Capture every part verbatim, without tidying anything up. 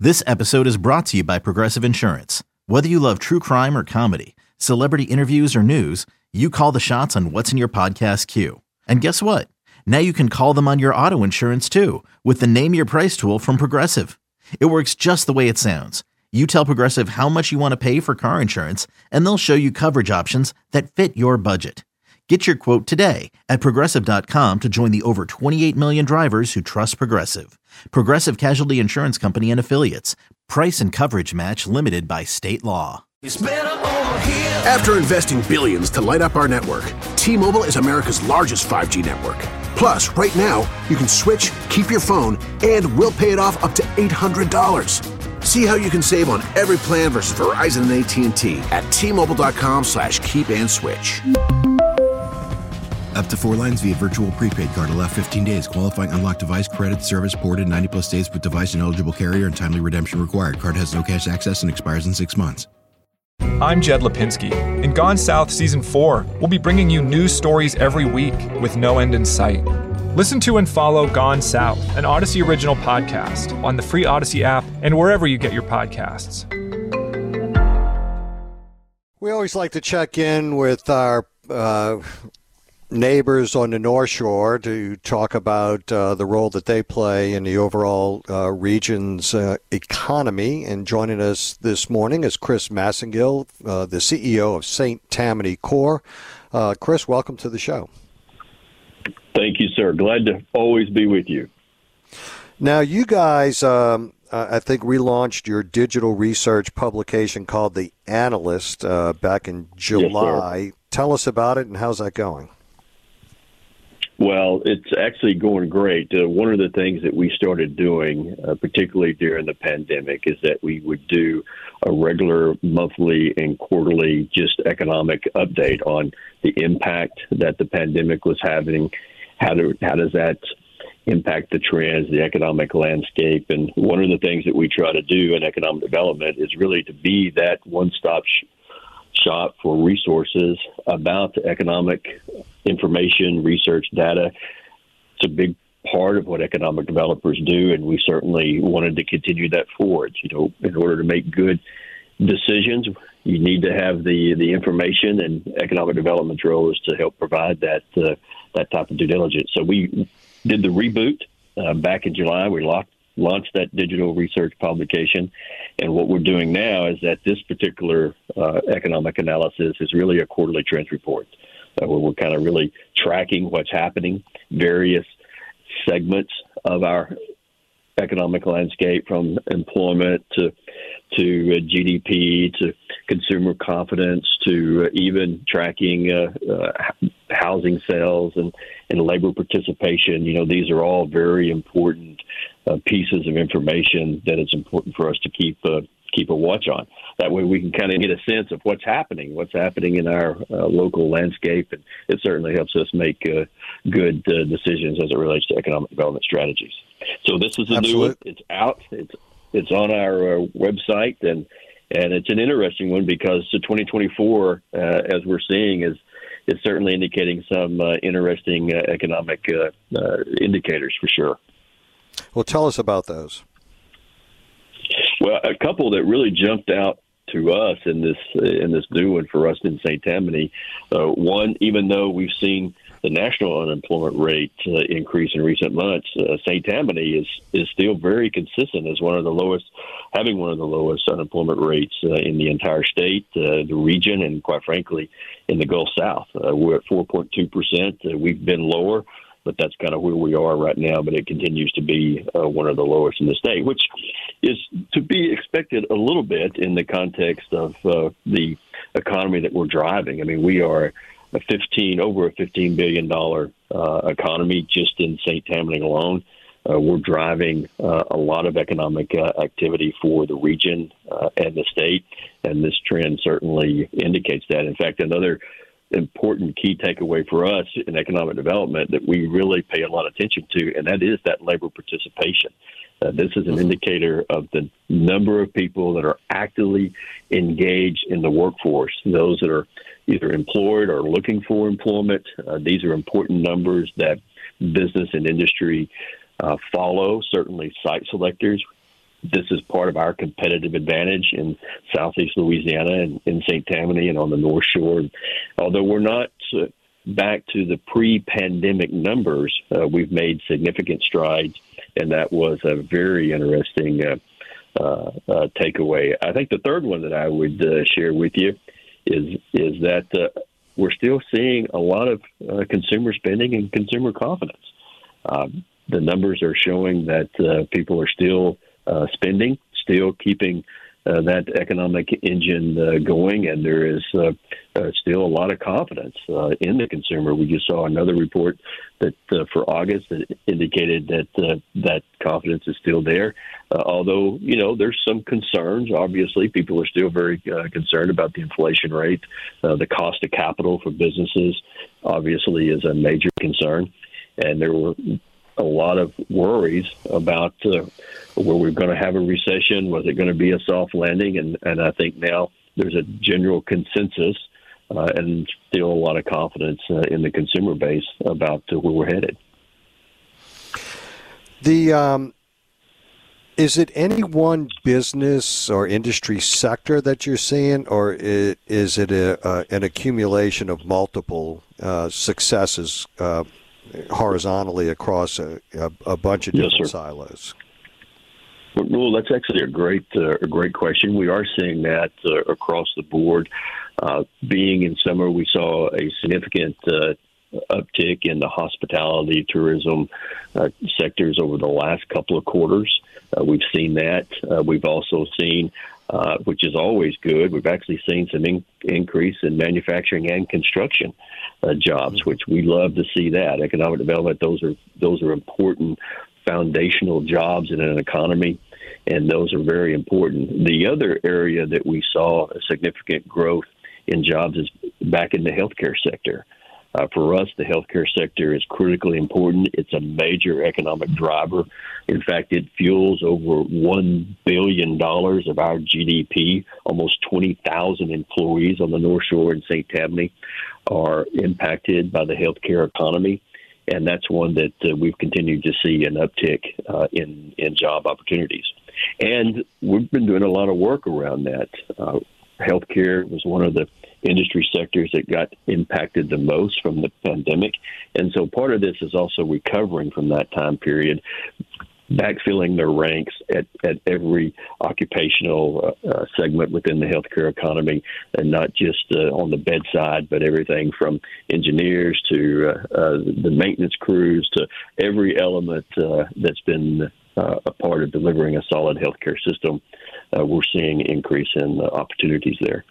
This episode is brought to you by Progressive Insurance. Whether you love true crime or comedy, celebrity interviews or news, you call the shots on what's in your podcast queue. And guess what? Now you can call them on your auto insurance too with the Name Your Price tool from Progressive. It works just the way it sounds. You tell Progressive how much you want to pay for car insurance, and they'll show you coverage options that fit your budget. Get your quote today at Progressive dot com to join the over twenty-eight million drivers who trust Progressive. Progressive Casualty Insurance Company and Affiliates. Price and coverage match limited by state law. It's better over here. After investing billions to light up our network, T-Mobile is America's largest five G network. Plus, right now, you can switch, keep your phone, and we'll pay it off up to eight hundred dollars. See how you can save on every plan versus Verizon and A T and T at T-Mobile.com slash keep and switch. Up to four lines via virtual prepaid card. Allow fifteen days. Qualifying unlocked device credit service ported ninety plus days with device and eligible carrier and timely redemption required. Card has no cash access and expires in six months. I'm Jed Lipinski. In Gone South Season four, we'll be bringing you news stories every week with no end in sight. Listen to and follow Gone South, an Odyssey original podcast, on the free Odyssey app and wherever you get your podcasts. We always like to check in with our uh, neighbors on the North Shore to talk about uh, the role that they play in the overall uh, region's uh, economy. And joining us this morning is Chris Massengill, uh, the C E O of Saint Tammany Corp. Uh, Chris, welcome to the show. Thank you, sir. Glad to always be with you. Now, you guys, um, I think, relaunched your digital research publication called The Analyst uh, back in July. Yes, Tell us about it and how's that going? Well, it's actually going great. Uh, one of the things that we started doing, uh, particularly during the pandemic, is that we would do a regular monthly and quarterly just economic update on the impact that the pandemic was having. How do, how does that impact the trends, the economic landscape? And one of the things that we try to do in economic development is really to be that one-stop sh- shop for resources about economic information, research, data. It's a big part of what economic developers do, and we certainly wanted to continue that forward. You know, in order to make good decisions, you need to have the, the information, and economic development's role is to help provide that uh, that type of due diligence. So we did the reboot uh, back in July. We locked, launched that digital research publication, and what we're doing now is that this particular uh, economic analysis is really a quarterly trends report, uh, where we're kind of really tracking what's happening, various segments of our economic landscape, from employment to to uh, G D P to consumer confidence to uh, even tracking uh, uh, housing sales and, and labor participation. You know, these are all very important uh, pieces of information that it's important for us to keep uh, keep a watch on. That way we can kind of get a sense of what's happening, what's happening in our uh, local landscape, and it certainly helps us make uh, good uh, decisions as it relates to economic development strategies. So this is a Absolutely. new one. It's out. It's it's on our uh, website, and and it's an interesting one because the twenty twenty-four, uh, as we're seeing, is is certainly indicating some uh, interesting uh, economic uh, uh, indicators for sure. Well, tell us about those. Well, a couple that really jumped out to us in this in this new one for us in Saint Tammany. Uh, one, even though we've seen the national unemployment rate uh, increase in recent months, uh, Saint Tammany is is still very consistent as one of the lowest, having one of the lowest unemployment rates uh, in the entire state, uh, the region, and quite frankly, in the Gulf South. Uh, we're at four point two percent. Uh, we've been lower, but that's kind of where we are right now. But it continues to be uh, one of the lowest in the state, which is to be expected a little bit in the context of uh, the economy that we're driving. I mean, we are a fifteen over a fifteen billion dollars uh, economy just in Saint Tammany alone. Uh, we're driving uh, a lot of economic uh, activity for the region uh, and the state, and this trend certainly indicates that. In fact, another important key takeaway for us in economic development that we really pay a lot of attention to, and that is that labor participation. Uh, this is an indicator of the number of people that are actively engaged in the workforce, those that are either employed or looking for employment. Uh, these are important numbers that business and industry uh, follow. Certainly site selectors this is part of our competitive advantage in Southeast Louisiana and in Saint Tammany and on the North Shore. Although we're not uh, back to the pre-pandemic numbers, uh, we've made significant strides, and that was a very interesting uh, uh, uh, takeaway. I think the third one that I would uh, share with you is is that uh, we're still seeing a lot of uh, consumer spending and consumer confidence. Um, the numbers are showing that uh, people are still uh, spending, still keeping uh, that economic engine uh, going, and there is uh, uh, still a lot of confidence uh, in the consumer. We just saw another report that uh, for August that indicated that uh, that confidence is still there. Uh, although, you know, there's some concerns. Obviously, people are still very uh, concerned about the inflation rate. Uh, the cost of capital for businesses obviously is a major concern. And there were a lot of worries about uh, where we're going to have a recession. Was it going to be a soft landing? And, and I think now there's a general consensus uh, and still a lot of confidence uh, in the consumer base about uh, where we're headed. The um, is it any one business or industry sector that you're seeing, or is it a, uh, an accumulation of multiple uh, successes uh, horizontally across a, a, a bunch of different yes, silos? Well, that's actually a great, uh, a great question. We are seeing that uh, across the board. Uh, being in summer, we saw a significant uh, uptick in the hospitality, tourism uh, sectors over the last couple of quarters. Uh, we've seen that. Uh, we've also seen, uh, which is always good, we've actually seen some in- increase in manufacturing and construction uh, jobs, mm-hmm. which we love to see that. Economic development, those are those are important foundational jobs in an economy, and those are very important. The other area that we saw a significant growth in jobs is back in the healthcare sector. Uh, for us, the healthcare sector is critically important. It's a major economic driver. In fact, it fuels over one billion dollars of our G D P. Almost twenty thousand employees on the North Shore and Saint Tammany are impacted by the healthcare economy. And that's one that uh, we've continued to see an uptick uh, in, in job opportunities. And we've been doing a lot of work around that. Uh, healthcare was one of the industry sectors that got impacted the most from the pandemic. And so part of this is also recovering from that time period, backfilling their ranks at, at every occupational uh, uh, segment within the healthcare economy, and not just uh, on the bedside, but everything from engineers to uh, uh, the maintenance crews to every element uh, that's been uh, a part of delivering a solid healthcare system. Uh, we're seeing an increase in uh, opportunities there.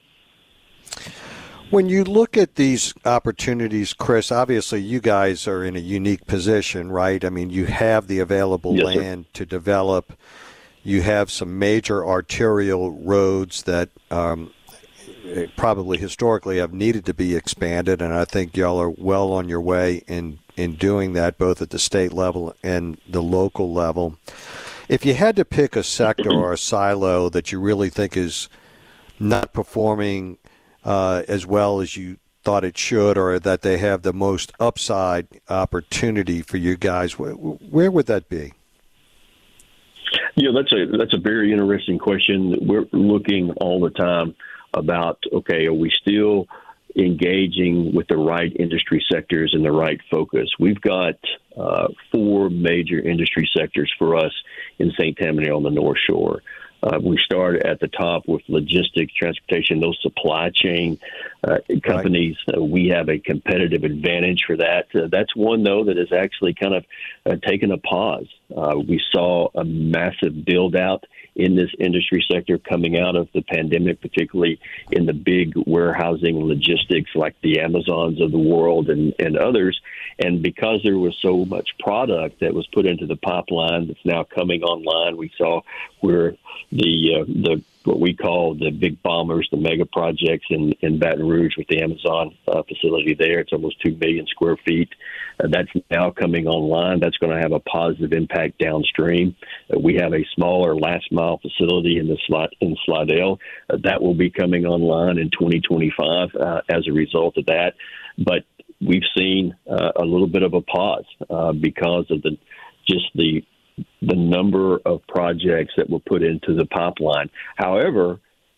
When you look at these opportunities, Chris, obviously you guys are in a unique position, right? I mean, you have the available yes, land sir. to develop. You have some major arterial roads that um, probably historically have needed to be expanded, and I think y'all are well on your way in, in doing that, both at the state level and the local level. If you had to pick a sector or a silo that you really think is not performing Uh, as well as you thought it should, or that they have the most upside opportunity for you guys, where, where would that be? Yeah, that's a that's a very interesting question. We're looking all the time about, okay, are we still engaging with the right industry sectors and the right focus? We've got uh, four major industry sectors for us in Saint Tammany on the North Shore. Uh, we start at the top with logistics, transportation, those supply chain uh, companies. Right. Uh, we have a competitive advantage for that. Uh, that's one, though, that has actually kind of uh, taken a pause. Uh, we saw a massive build-out in this industry sector coming out of the pandemic, particularly in the big warehousing and logistics like the Amazons of the world and, and others. And because there was so much product that was put into the pipeline that's now coming online, we saw where the uh, the what we call the big bombers, the mega projects in, in Baton Rouge with the Amazon uh, facility there. It's almost two million square feet. Uh, that's now coming online. That's going to have a positive impact downstream. Uh, we have a smaller last mile facility in the Sli- in Slidell. Uh, that will be coming online in twenty twenty-five uh, as a result of that. But we've seen uh, a little bit of a pause uh, because of the just the the number of projects that were put into the pipeline. However,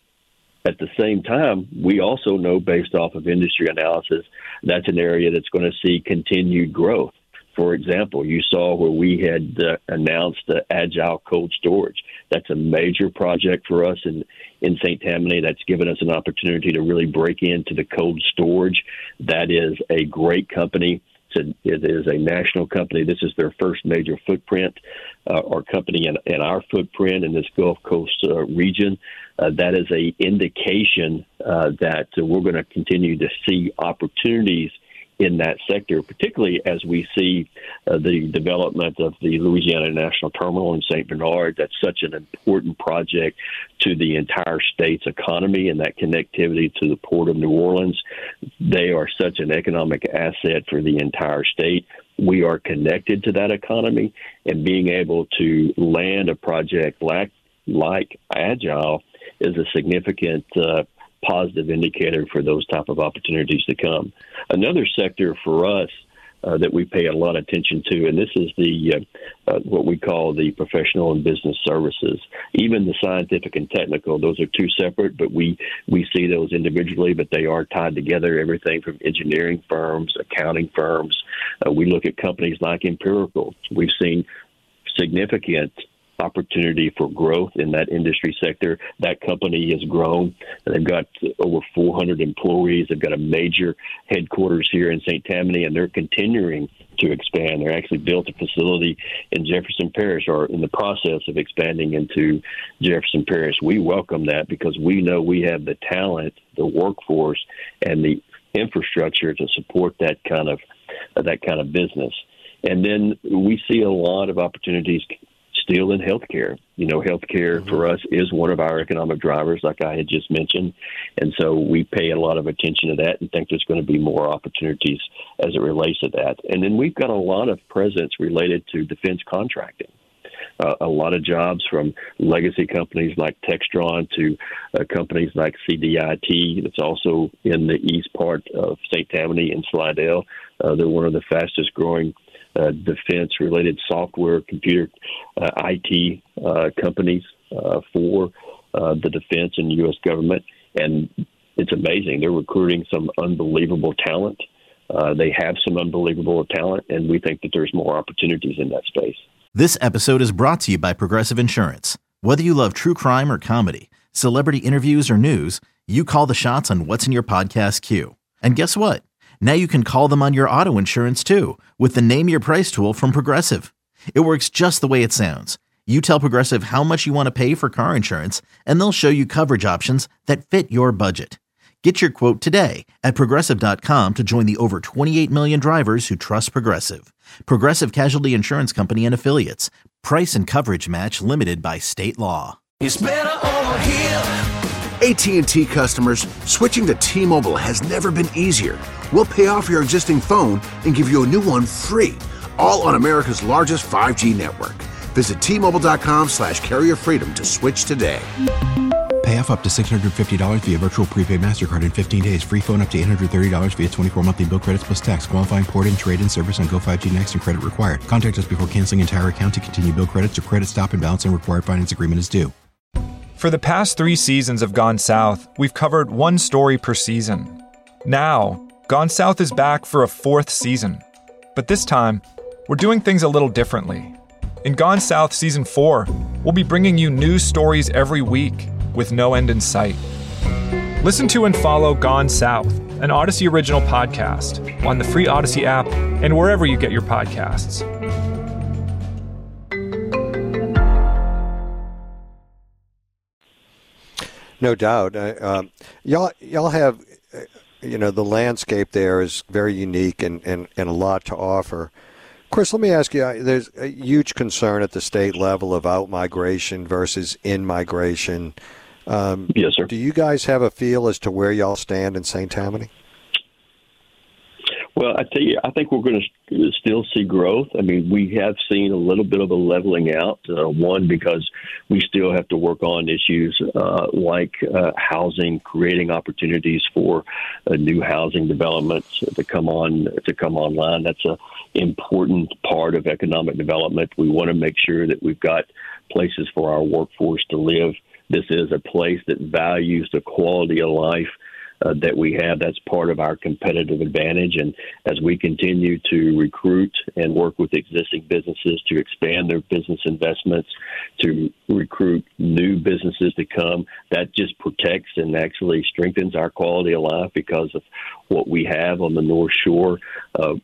at the same time, we also know, based off of industry analysis, that's an area that's going to see continued growth. For example, you saw where we had uh, announced the Agile Cold Storage. That's a major project for us in, in Saint Tammany. That's given us an opportunity to really break into the cold storage. That is a great company. It's a, it is a national company. This is their first major footprint uh, or company in, in our footprint in this Gulf Coast uh, region. Uh, that is a indication uh, that uh, we're going to continue to see opportunities in that sector, particularly as we see uh, the development of the Louisiana National Terminal in Saint Bernard. That's such an important project to the entire state's economy and that connectivity to the Port of New Orleans. They are such an economic asset for the entire state. We are connected to that economy, and being able to land a project like, like Agile is a significant uh, positive indicator for those type of opportunities to come. Another sector for us uh, that we pay a lot of attention to, and this is the uh, uh, what we call the professional and business services. Even the scientific and technical, those are two separate, but we, we see those individually, but they are tied together. Everything from engineering firms, accounting firms. Uh, we look at companies like Empirical. We've seen significant opportunity for growth in that industry sector. That company has grown. They've got over four hundred employees. They've got a major headquarters here in Saint Tammany, and they're continuing to expand. They actually built a facility in Jefferson Parish, or in the process of expanding into Jefferson Parish. We welcome that because we know we have the talent, the workforce, and the infrastructure to support that kind of uh, that kind of business. And then we see a lot of opportunities still in healthcare. You know, healthcare mm-hmm. for us is one of our economic drivers, like I had just mentioned. And so we pay a lot of attention to that and think there's going to be more opportunities as it relates to that. And then we've got a lot of presence related to defense contracting. Uh, a lot of jobs from legacy companies like Textron to uh, companies like C D I T that's also in the east part of Saint Tammany and Slidell. Uh, they're one of the fastest growing Uh, defense-related software, computer, uh, I T uh, companies uh, for uh, the defense and U S government. And it's amazing. They're recruiting some unbelievable talent. Uh, they have some unbelievable talent, and we think that there's more opportunities in that space. This episode is brought to you by Progressive Insurance. Whether you love true crime or comedy, celebrity interviews or news, you call the shots on what's in your podcast queue. And guess what? Now you can call them on your auto insurance too with the Name Your Price tool from Progressive. It works just the way it sounds. You tell Progressive how much you want to pay for car insurance, and they'll show you coverage options that fit your budget. Get your quote today at Progressive dot com to join the over twenty-eight million drivers who trust Progressive. Progressive Casualty Insurance Company and Affiliates. Price and coverage match limited by state law. It's better over here. A T and T customers, switching to T-Mobile has never been easier. We'll pay off your existing phone and give you a new one free, all on America's largest five G network. Visit T-Mobile.com slash carrier freedom to switch today. Pay off up to six hundred fifty dollars via virtual prepaid MasterCard in fifteen days. Free phone up to eight hundred thirty dollars via twenty-four monthly bill credits plus tax. Qualifying port-in, trade-in service on Go five G Next and credit required. Contact us before canceling entire account to continue bill credits or credit stop and balance and required finance agreement is due. For the past three seasons of Gone South, we've covered one story per season. Now, Gone South is back for a fourth season. But this time, we're doing things a little differently. In Gone South Season four, we'll be bringing you news stories every week with no end in sight. Listen to and follow Gone South, an Odyssey original podcast, on the free Odyssey app and wherever you get your podcasts. No doubt. Uh, um, y'all, y'all have, uh, you know, the landscape there is very unique and, and, and a lot to offer. Chris, let me ask you, uh, there's a huge concern at the state level of out-migration versus in-migration. Um, yes, sir. Do you guys have a feel as to where y'all stand in Saint Tammany? Well, I tell you, I think we're going to still see growth. I mean, we have seen a little bit of a leveling out. Uh, one, because we still have to work on issues uh, like uh, housing, creating opportunities for uh, new housing developments to come on to come online. That's an important part of economic development. We want to make sure that we've got places for our workforce to live. This is a place that values the quality of life Uh, that we have. That's part of our competitive advantage. And as we continue to recruit and work with existing businesses to expand their business investments, to recruit new businesses to come, that just protects and actually strengthens our quality of life because of what we have on the North Shore. Uh,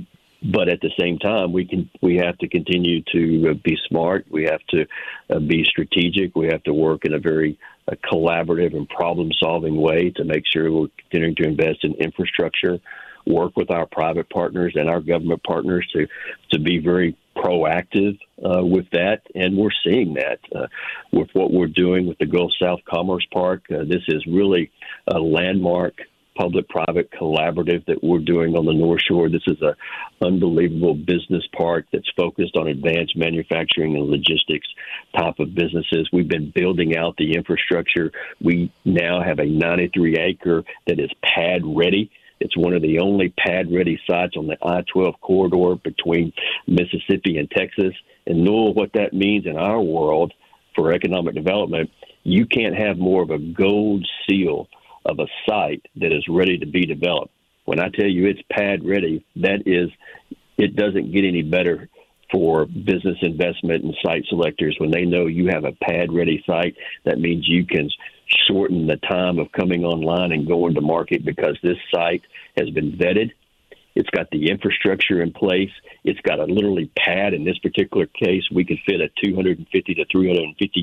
But at the same time, we can we have to continue to uh, be smart. We have to uh, be strategic. We have to work in a very uh, collaborative and problem-solving way to make sure we're continuing to invest in infrastructure, work with our private partners and our government partners to to be very proactive uh, with that. And we're seeing that uh, with what we're doing with the Gulf South Commerce Park. Uh, this is really a landmark public-private collaborative that we're doing on the North Shore. This is an unbelievable business park that's focused on advanced manufacturing and logistics type of businesses. We've been building out the infrastructure. We now have a ninety-three acre that is pad ready. It's one of the only pad-ready sites on the I twelve corridor between Mississippi and Texas. And know what that means in our world for economic development. You can't have more of a gold seal of a site that is ready to be developed. When I tell you it's pad ready, that is, it doesn't get any better for business investment and site selectors. When they know you have a pad ready site, that means you can shorten the time of coming online and going to market because this site has been vetted. It's got the infrastructure in place. It's got a literally pad. In this particular case, we could fit a two hundred fifty to three hundred fifty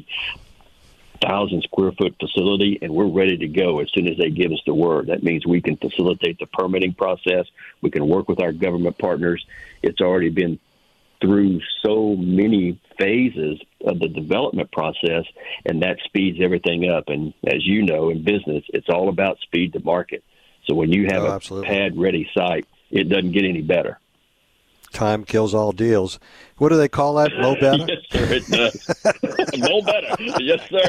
thousand square foot facility, and we're ready to go as soon as they give us the word. That means we can facilitate the permitting process. We can work with our government partners. It's already been through so many phases of the development process, and that speeds everything up. And as you know, in business, it's all about speed to market. So when you have oh, a pad-ready site, it doesn't get any better. Time kills all deals. What do they call that? Mo better? Yes, sir, it does. Mo better. Yes, sir.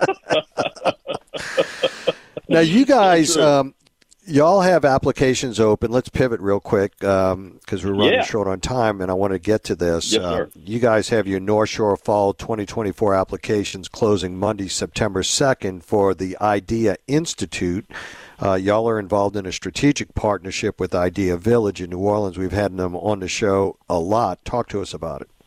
Now, you guys, um, y'all have applications open. Let's pivot real quick because um, we're running yeah. short on time, and I want to get to this. Yes, uh, sir. You guys have your North Shore Fall twenty twenty-four applications closing Monday, September second for the IDEA Institute. Uh, y'all are involved in a strategic partnership with IDEA Village in New Orleans. We've had them on the show a lot. Talk to us about it.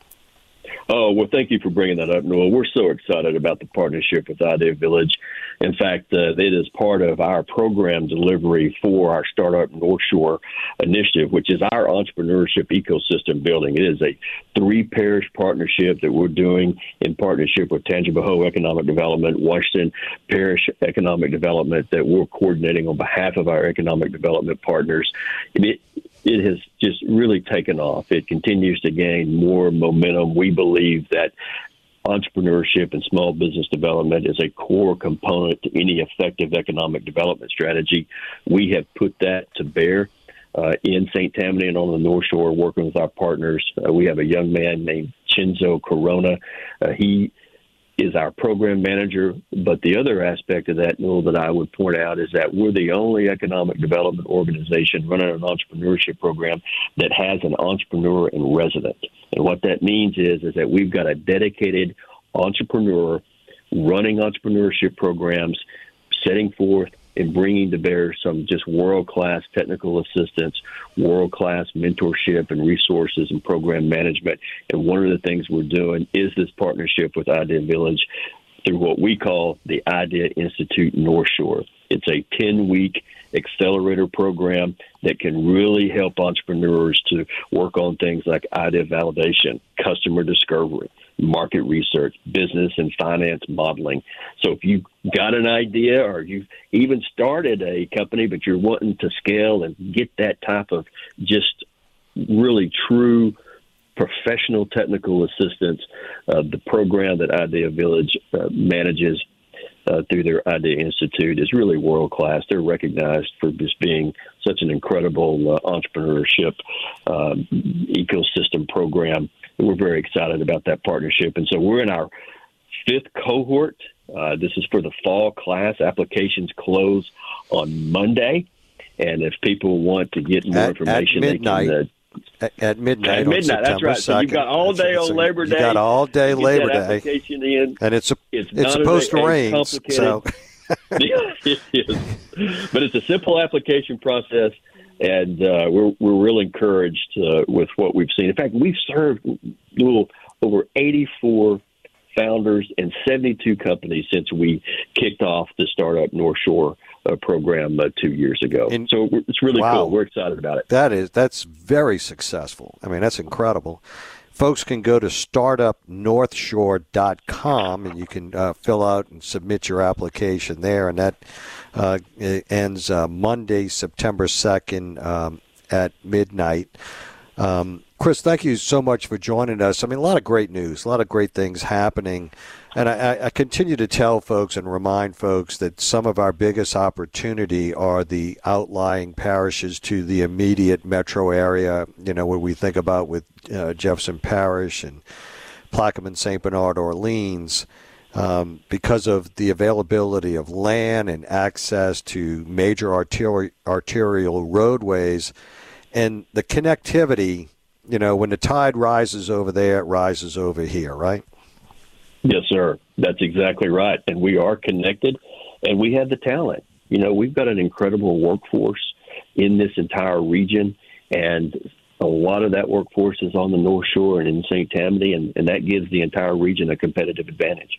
Oh, well, thank you for bringing that up, Noah. We're so excited about the partnership with IDEA Village. In fact, uh, it is part of our program delivery for our Startup North Shore initiative, which is our entrepreneurship ecosystem building. It is a three-parish partnership that we're doing in partnership with Tangipahoa Economic Development, Washington Parish Economic Development, that we're coordinating on behalf of our economic development partners. And it, it has just really taken off. It continues to gain more momentum. We believe that entrepreneurship and small business development is a core component to any effective economic development strategy. We have put that to bear uh, in Saint Tammany and on the North Shore, working with our partners. Uh, we have a young man named Chinzo Corona. Uh, he is our program manager. But the other aspect of that, Noel, that I would point out is that we're the only economic development organization running an entrepreneurship program that has an entrepreneur in residence. And what that means is, is that we've got a dedicated entrepreneur running entrepreneurship programs, setting forth and bringing to bear some just world-class technical assistance, world-class mentorship and resources and program management. And one of the things we're doing is this partnership with IDEA Village through what we call the IDEA Institute North Shore. It's a ten-week accelerator program that can really help entrepreneurs to work on things like idea validation, customer discovery, market research, business and finance modeling. So if you've got an idea or you've even started a company, but you're wanting to scale and get that type of just really true professional technical assistance, uh, the program that IDEA Village uh, manages uh, through their Idea Institute is really world-class. They're recognized for just being such an incredible uh, entrepreneurship uh, ecosystem program. We're very excited about that partnership. And so we're in our fifth cohort. Uh, this is for the fall class. Applications close on Monday. And if people want to get more at, information, at midnight, they can... Uh, At, at midnight, at midnight, that's right. So you've got all day on Labor Day. You got all day Labor Day, application in. and it's a, it's, it's supposed to rain. So, it is. But it's a simple application process, and uh, we're we're real encouraged uh, with what we've seen. In fact, we've served little over eighty-four founders and seventy-two companies since we kicked off the Startup North Shore uh, program uh, two years ago. And, so it's really wow, cool. We're excited about it. That is that's very successful. I mean, that's incredible. Folks can go to startup north shore dot com and you can uh, fill out and submit your application there. And that uh, ends uh, Monday, September second um, at midnight. Um, Chris, thank you so much for joining us. I mean, a lot of great news, a lot of great things happening. And I, I continue to tell folks and remind folks that some of our biggest opportunity are the outlying parishes to the immediate metro area, you know, where we think about with uh, Jefferson Parish and Plaquemine, Saint Bernard, Orleans, um, because of the availability of land and access to major arteri- arterial roadways and the connectivity. You know, when the tide rises over there, it rises over here, right? Yes, sir. That's exactly right. And we are connected, and we have the talent. You know, we've got an incredible workforce in this entire region, and a lot of that workforce is on the North Shore and in Saint Tammany, and, and that gives the entire region a competitive advantage.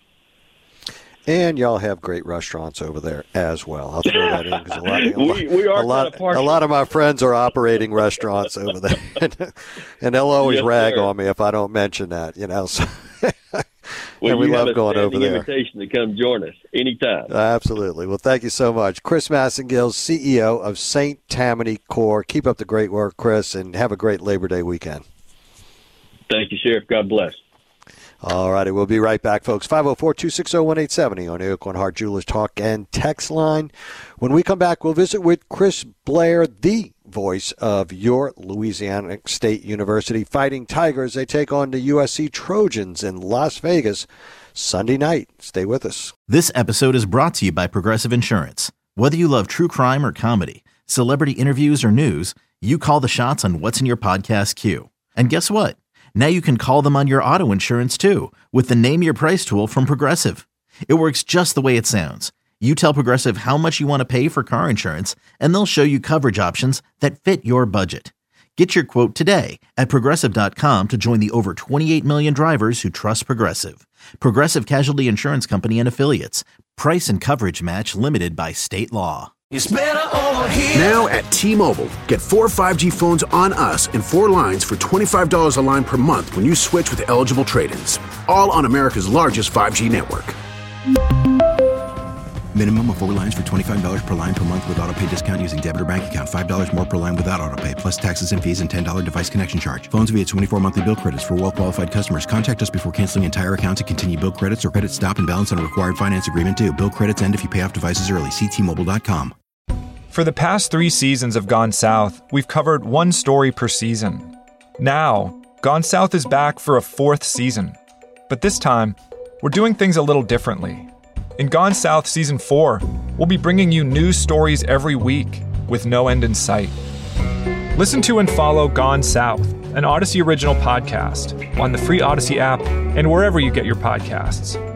And y'all have great restaurants over there as well. I'll throw that in because a lot, a lot, we, we are a, lot, a lot of my friends are operating restaurants over there, and, and they'll always yes, rag sir. on me if I don't mention that. You know, so well, and we you love have a going over there. Invitation to come join us anytime. Absolutely. Well, thank you so much, Chris Massengill, C E O of Saint Tammany Core. Keep up the great work, Chris, and have a great Labor Day weekend. Thank you, Sheriff. God bless. All righty, we'll be right back, folks. five oh four, two six oh, one eight seven oh on the Aucoin Hart Jewelers Talk and Text Line. When we come back, we'll visit with Chris Blair, the voice of your Louisiana State University Fighting Tigers. They take on the U S C Trojans in Las Vegas Sunday night. Stay with us. This episode is brought to you by Progressive Insurance. Whether you love true crime or comedy, celebrity interviews or news, you call the shots on what's in your podcast queue. And guess what? Now you can call them on your auto insurance, too, with the Name Your Price tool from Progressive. It works just the way it sounds. You tell Progressive how much you want to pay for car insurance, and they'll show you coverage options that fit your budget. Get your quote today at Progressive dot com to join the over twenty-eight million drivers who trust Progressive. Progressive Casualty Insurance Company and Affiliates. Price and coverage match limited by state law. It's better over here. Now at T-Mobile, get four five G phones on us and four lines for twenty-five dollars a line per month when you switch with eligible trade-ins. All on America's largest five G network. Minimum of four lines for twenty-five dollars per line per month with autopay discount using debit or bank account. five dollars more per line without autopay, plus taxes and fees and ten dollars device connection charge. Phones via twenty-four monthly bill credits for well-qualified customers. Contact us before canceling entire account to continue bill credits or credit stop and balance on required finance agreement due. Bill credits end if you pay off devices early. See T Mobile dot com. For the past three seasons of Gone South, we've covered one story per season. Now, Gone South is back for a fourth season. But this time, we're doing things a little differently. In Gone South Season four, we'll be bringing you news stories every week with no end in sight. Listen to and follow Gone South, an Odyssey original podcast, on the free Odyssey app and wherever you get your podcasts.